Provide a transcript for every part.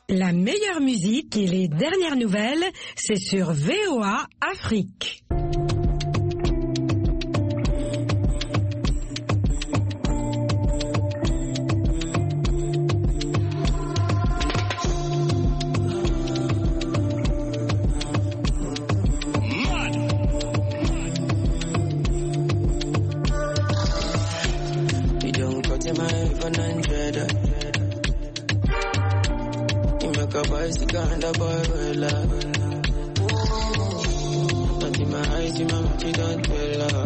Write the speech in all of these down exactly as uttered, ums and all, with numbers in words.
La meilleure musique et les dernières nouvelles, c'est sur V O A Afrique. The boy will love. Not in my eyes, in my mouth, you don't tell her.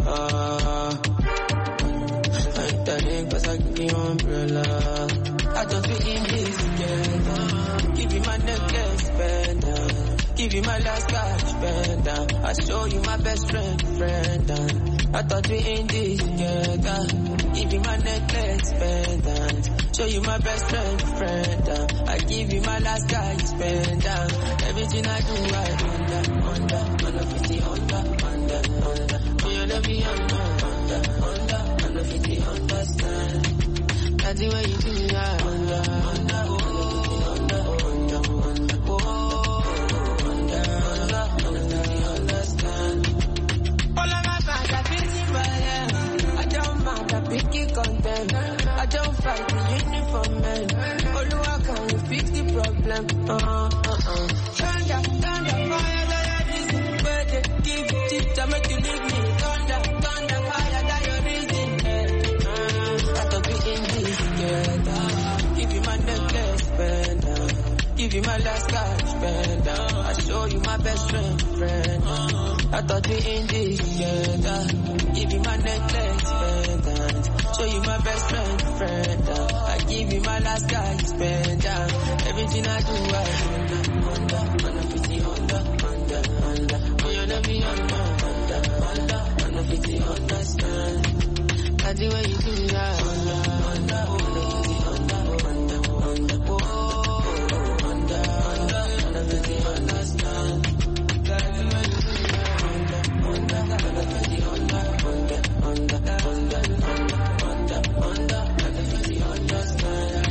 I'm telling cause I give you umbrella. I don't fit in this together. Give you my necklace, spender. Give you my last cash, spender. I show you my best friend, friend. I thought we in this together. Give you my necklace, pendant. Show you my best friend, friend. Uh. I give you my last guy, spend uh. Everything I do, I under, under, under fifty, under, under, under. Oh, you love me under, under, under, under fifty, understand. That's the way you do it, under, under, oh, under, under, under, oh, under, under, under fifty, understand. All of my fans are busy, but I don't mind, I pick it content. I don't fight the uniform man. Oluwa, can you fix the problem? Uh-uh, uh-uh. Thunder, thunder, fire, that reason. Where they give you tips, I make you leave me. Thunder, thunder, fire, that your reason. Uh, I thought we in this together. Give you my necklace, spender. Give you my last cash, spender. I show you my best friend, friend. I thought we in this together. Give you my necklace, spender. Show you my best friend, friend. Uh, I give you my last guy, spend uh, everything I do, I under, under, under fifty, under, under, under. Oh, you love me under, under, under, under fifty, understand. That's the way you do it, under, under, under fifty, under, under, under, oh, under, under, under fifty, understand. That's the way you do it, under, under, under fifty, under, under, under, under, under. Under, under, fifty, understand.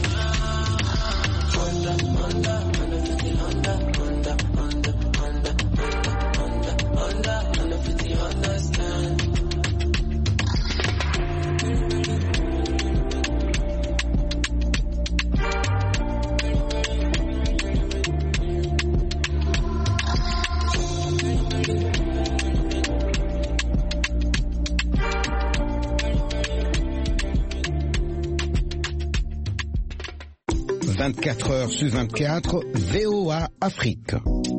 Under, under, under fifty, under, under, under, under, under, under, under fifty, understand. vingt-quatre heures sur vingt-quatre, V O A Afrique.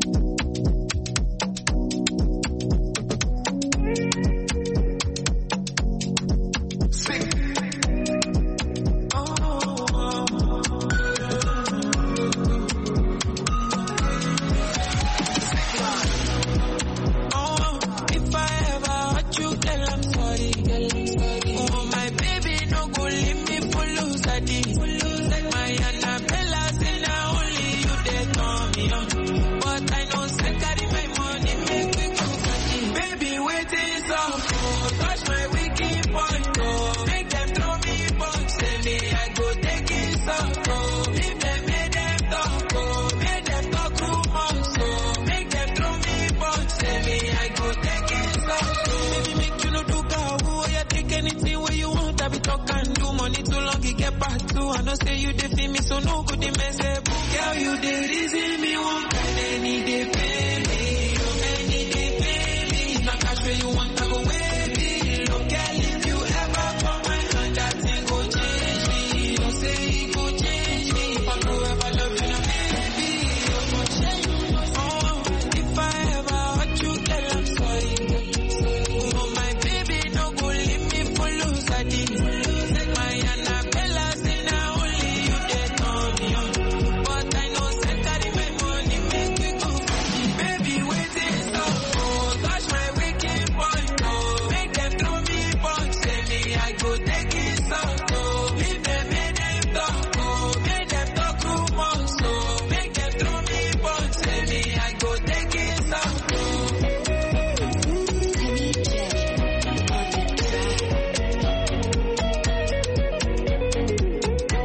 I know say you dey feel me, so no good the mess. Girl, you dey reason me one kind, any day pain.